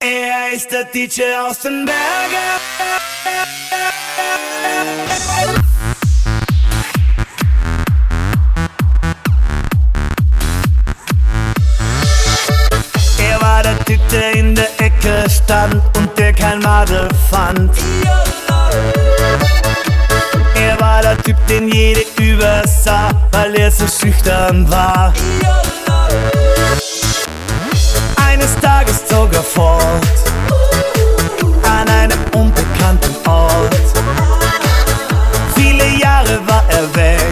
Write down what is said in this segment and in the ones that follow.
Er ist der DJ aus den Bergen. Er war der Typ, der in der Ecke stand und der kein Madel fand. Er war der Typ, den jede übersah, weil er so schüchtern war. Eines Tages zog er fort an einem unbekannten Ort. Viele Jahre war er weg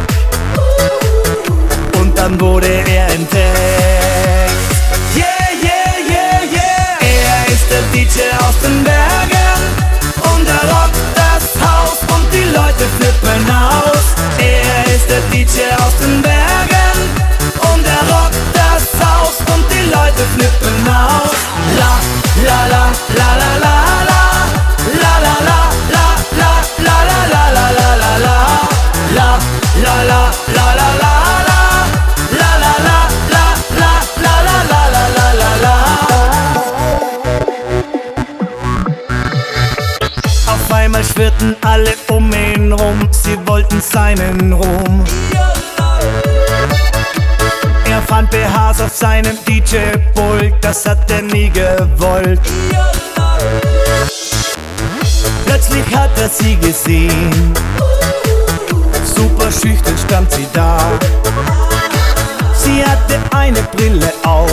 und dann wurde er entdeckt. Yeah, yeah, yeah, yeah. Er ist der DJ aus den Bergen und er rockt das Haus und die Leute flippen aus. Er ist der DJ aus den Bergen und er rockt das Haus und die Leute flippen aus. La, la, la, la, la, la, la. La, la, la, la, la, la, la, la, la, la, la. La, la, la, la, la, la, la. La, la, la, la, la, la, la, la, la, la, la. Auf einmal schwirrten alle um ihn rum, sie wollten seinen Ruhm. Er fand BHs auf seinem DJ-Pult, das hat er nie gewollt. Plötzlich hat er sie gesehen, super schüchtern stand sie da. Sie hatte eine Brille auf,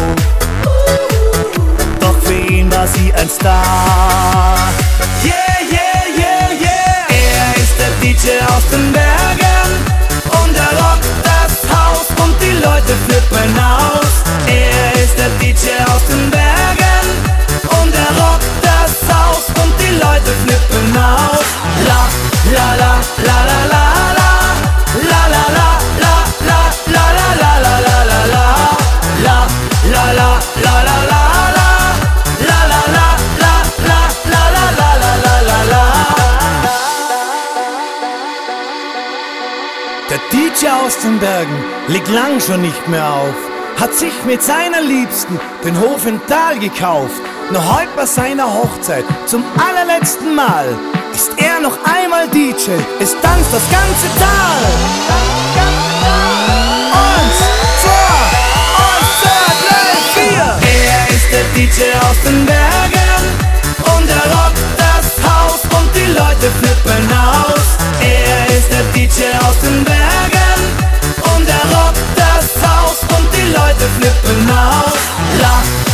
doch für ihn war sie ein Star. Yeah, yeah, yeah, yeah. Er ist der DJ aus den Bergen und er rockt das Haus und die Leute flippen aus. Er ist der DJ aus den Bergen und er rockt das Haus und die Leute flippen aus. La, la, la, la, la, la, la. La, la, la, la, la, la, la, la, la, la, la. La, la, la, la, la, la, la. La, la, la, la, la, la, la, la, la, la. Der DJ aus den Bergen legt lang schon nicht mehr auf, hat sich mit seiner Liebsten den Hof in Tal gekauft. Nur heute bei seiner Hochzeit zum allerletzten Mal ist er noch einmal DJ, es tanzt das ganze Tal. Und zwei, drei, vier. Er ist der DJ aus den Bergen und er rockt das Haus und die Leute flippen aus. Er ist der DJ aus den Bergen und er rockt das Haus und die Leute flippen aus. La,